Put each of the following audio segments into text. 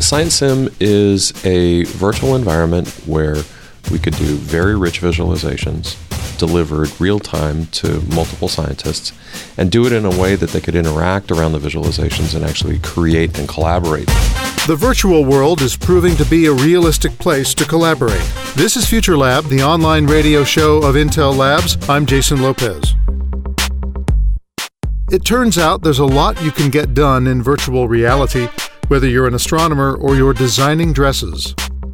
Science Sim is a virtual environment where we could do very rich visualizations delivered real-time to multiple scientists and do it in a way that they could interact around the visualizations and actually create and collaborate. The virtual world is proving to be a realistic place to collaborate. This is Future Lab, the online radio show of Intel Labs. I'm Jason Lopez. It turns out there's a lot you can get done in virtual reality, whether you're an astronomer or you're designing dresses.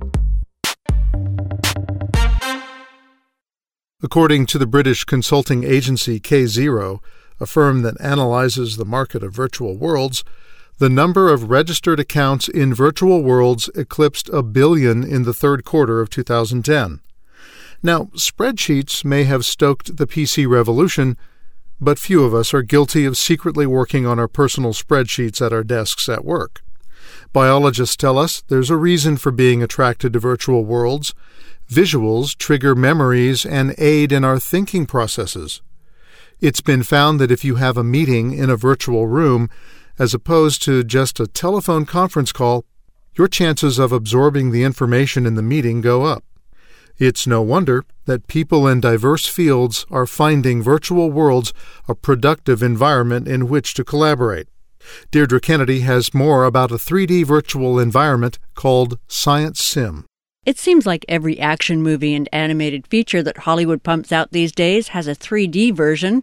According to the British consulting agency K0, a firm that analyzes the market of virtual worlds, the number of registered accounts in virtual worlds eclipsed 1 billion in the third quarter of 2010. Now, spreadsheets may have stoked the PC revolution, but few of us are guilty of secretly working on our personal spreadsheets at our desks at work. Biologists tell us there's a reason for being attracted to virtual worlds. Visuals trigger memories and aid in our thinking processes. It's been found that if you have a meeting in a virtual room, as opposed to just a telephone conference call, your chances of absorbing the information in the meeting go up. It's no wonder that people in diverse fields are finding virtual worlds a productive environment in which to collaborate. Deirdre Kennedy has more about a 3D virtual environment called Science Sim. It seems like every action movie and animated feature that Hollywood pumps out these days has a 3D version.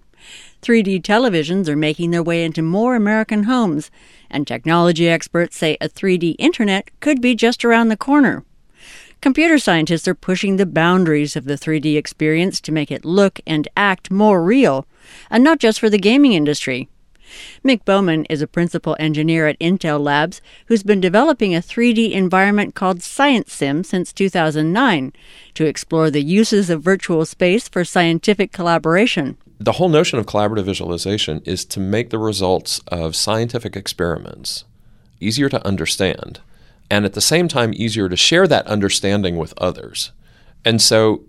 3D televisions are making their way into more American homes, and technology experts say a 3D internet could be just around the corner. Computer scientists are pushing the boundaries of the 3D experience to make it look and act more real, and not just for the gaming industry. Mick Bowman is a principal engineer at Intel Labs who's been developing a 3D environment called Science Sim since 2009 to explore the uses of virtual space for scientific collaboration. The whole notion of collaborative visualization is to make the results of scientific experiments easier to understand, and at the same time easier to share that understanding with others. And so,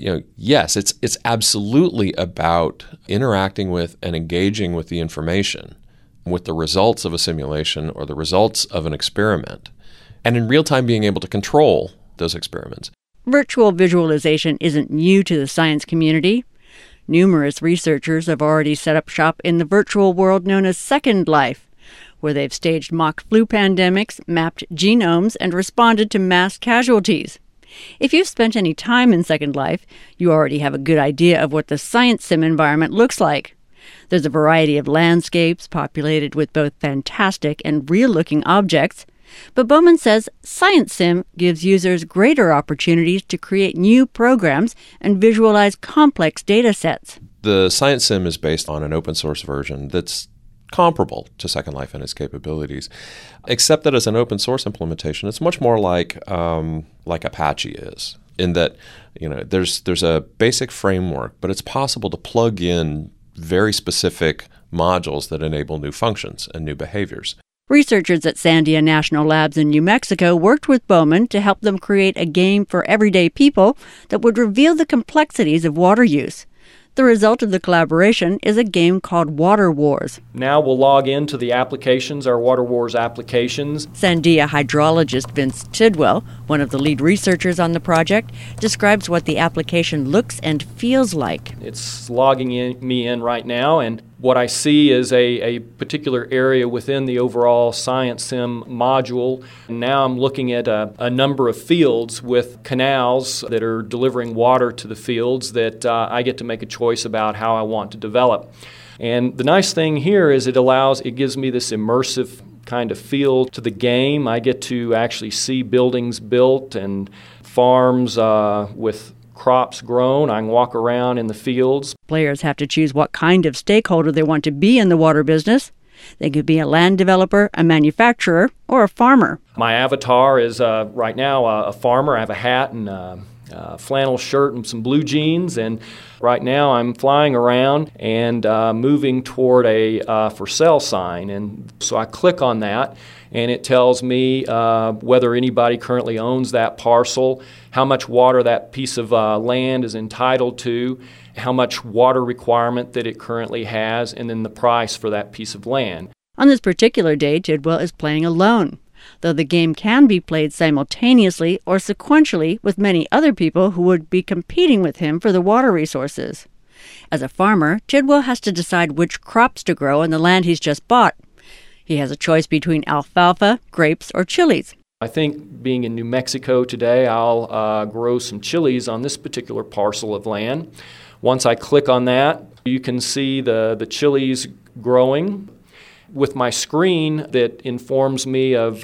yes, it's absolutely about interacting with and engaging with the information, with the results of a simulation or the results of an experiment, and in real time being able to control those experiments. Virtual visualization isn't new to the science community. Numerous researchers have already set up shop in the virtual world known as Second Life, where they've staged mock flu pandemics, mapped genomes, and responded to mass casualties. If you've spent any time in Second Life, you already have a good idea of what the Science Sim environment looks like. There's a variety of landscapes populated with both fantastic and real-looking objects, but Bowman says Science Sim gives users greater opportunities to create new programs and visualize complex data sets. The Science Sim is based on an open-source version that's comparable to Second Life and its capabilities, except that as an open source implementation, it's much more like Apache is, in that there's a basic framework, but it's possible to plug in very specific modules that enable new functions and new behaviors. Researchers at Sandia National Labs in New Mexico worked with Bowman to help them create a game for everyday people that would reveal the complexities of water use. The result of the collaboration is a game called Water Wars. Now we'll log into the applications, our Water Wars applications. Sandia hydrologist Vince Tidwell, one of the lead researchers on the project, describes what the application looks and feels like. It's logging me in right now, and what I see is a particular area within the overall Science Sim module. Now I'm looking at a number of fields with canals that are delivering water to the fields that I get to make a choice about how I want to develop. And the nice thing here is it gives me this immersive kind of feel to the game. I get to actually see buildings built and farms with crops grown. I can walk around in the fields. Players have to choose what kind of stakeholder they want to be in the water business. They could be a land developer, a manufacturer, or a farmer. My avatar is right now a farmer. I have a hat and a flannel shirt and some blue jeans, and right now I'm flying around and moving toward a for sale sign. And so I click on that, and it tells me whether anybody currently owns that parcel, how much water that piece of land is entitled to, how much water requirement that it currently has, and then the price for that piece of land. On this particular day, Tidwell is playing alone. though the game can be played simultaneously or sequentially with many other people who would be competing with him for the water resources. As a farmer, Tidwell has to decide which crops to grow on the land he's just bought. He has a choice between alfalfa, grapes, or chilies. I think being in New Mexico today, I'll grow some chilies on this particular parcel of land. Once I click on that, you can see the chilies growing. With my screen that informs me of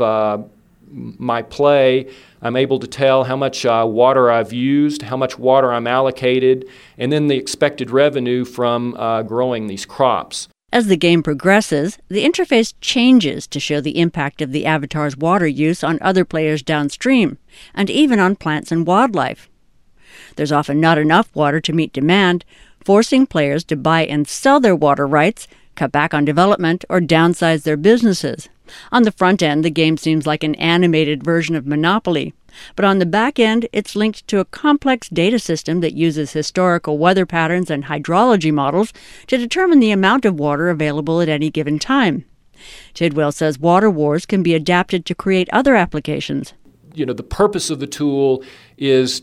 my play, I'm able to tell how much water I've used, how much water I'm allocated, and then the expected revenue from growing these crops. As the game progresses, the interface changes to show the impact of the avatar's water use on other players downstream, and even on plants and wildlife. There's often not enough water to meet demand, forcing players to buy and sell their water rights, cut back on development, or downsize their businesses. On the front end, the game seems like an animated version of Monopoly. But on the back end, it's linked to a complex data system that uses historical weather patterns and hydrology models to determine the amount of water available at any given time. Tidwell says water wars can be adapted to create other applications. The purpose of the tool is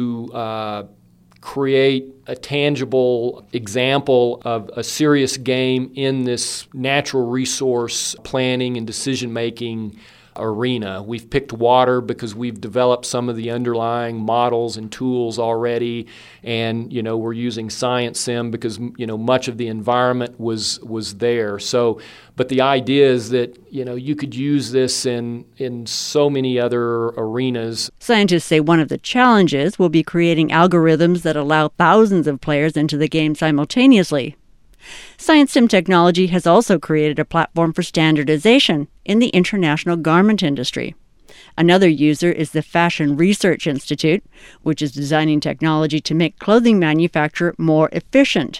to create a tangible example of a serious game in this natural resource planning and decision-making arena. We've picked water because we've developed some of the underlying models and tools already, and we're using Science Sim because much of the environment was there. So, but the idea is that you could use this in so many other arenas. Scientists say one of the challenges will be creating algorithms that allow thousands of players into the game simultaneously. Science Sim technology has also created a platform for standardization in the international garment industry. Another user is the Fashion Research Institute, which is designing technology to make clothing manufacture more efficient.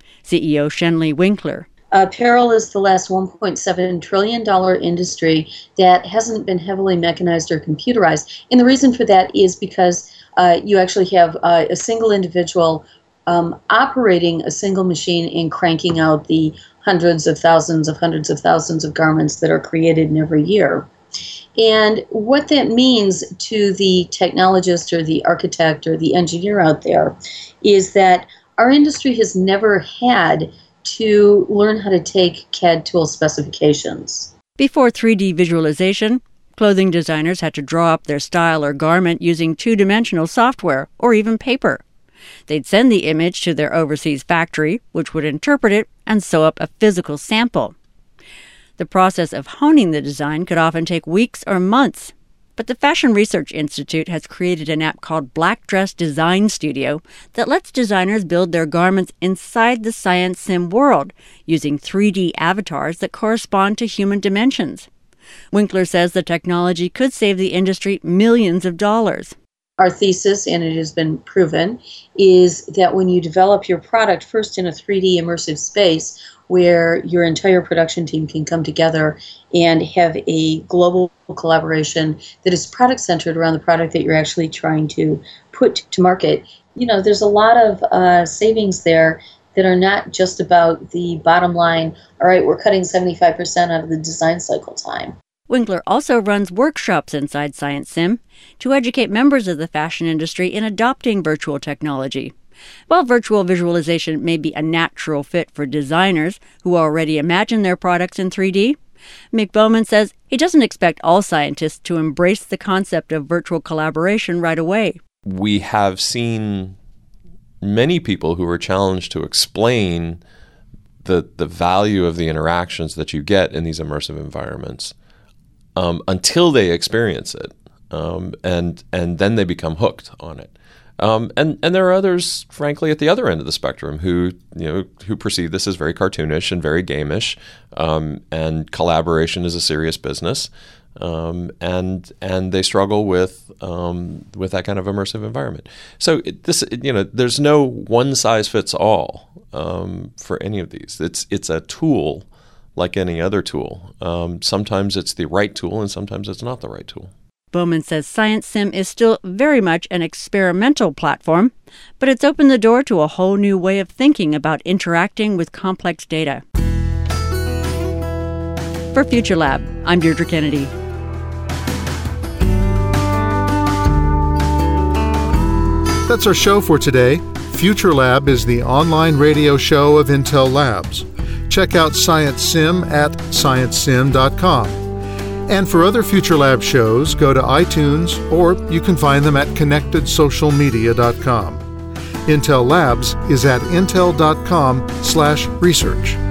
CEO Shenley Winkler. Apparel is the last $1.7 trillion industry that hasn't been heavily mechanized or computerized. And the reason for that is because you actually have a single individual operating a single machine and cranking out the hundreds of thousands of garments that are created in every year. And what that means to the technologist or the architect or the engineer out there is that our industry has never had to learn how to take CAD tool specifications. Before 3D visualization, clothing designers had to draw up their style or garment using two-dimensional software or even paper. They'd send the image to their overseas factory, which would interpret it and sew up a physical sample. The process of honing the design could often take weeks or months. But the Fashion Research Institute has created an app called Black Dress Design Studio that lets designers build their garments inside the Science Sim world using 3D avatars that correspond to human dimensions. Winkler says the technology could save the industry millions of dollars. Our thesis, and it has been proven, is that when you develop your product first in a 3D immersive space where your entire production team can come together and have a global collaboration that is product-centered around the product that you're actually trying to put to market, there's a lot of savings there that are not just about the bottom line, all right, we're cutting 75% out of the design cycle time. Winkler also runs workshops inside Science Sim to educate members of the fashion industry in adopting virtual technology. While virtual visualization may be a natural fit for designers who already imagine their products in 3D, Mick Bowman says he doesn't expect all scientists to embrace the concept of virtual collaboration right away. We have seen many people who are challenged to explain the value of the interactions that you get in these immersive environments until they experience it, and then they become hooked on it. And there are others, frankly, at the other end of the spectrum who perceive this as very cartoonish and very gamish, and collaboration is a serious business, and they struggle with that kind of immersive environment. So there's no one size fits all for any of these. It's a tool like any other tool. Sometimes it's the right tool, and sometimes it's not the right tool. Bowman says Science Sim is still very much an experimental platform, but it's opened the door to a whole new way of thinking about interacting with complex data. For Future Lab, I'm Deirdre Kennedy. That's our show for today. Future Lab is the online radio show of Intel Labs. Check out Science Sim at ScienceSim.com. And for other Future Lab shows, go to iTunes, or you can find them at ConnectedSocialMedia.com. Intel Labs is at intel.com/research.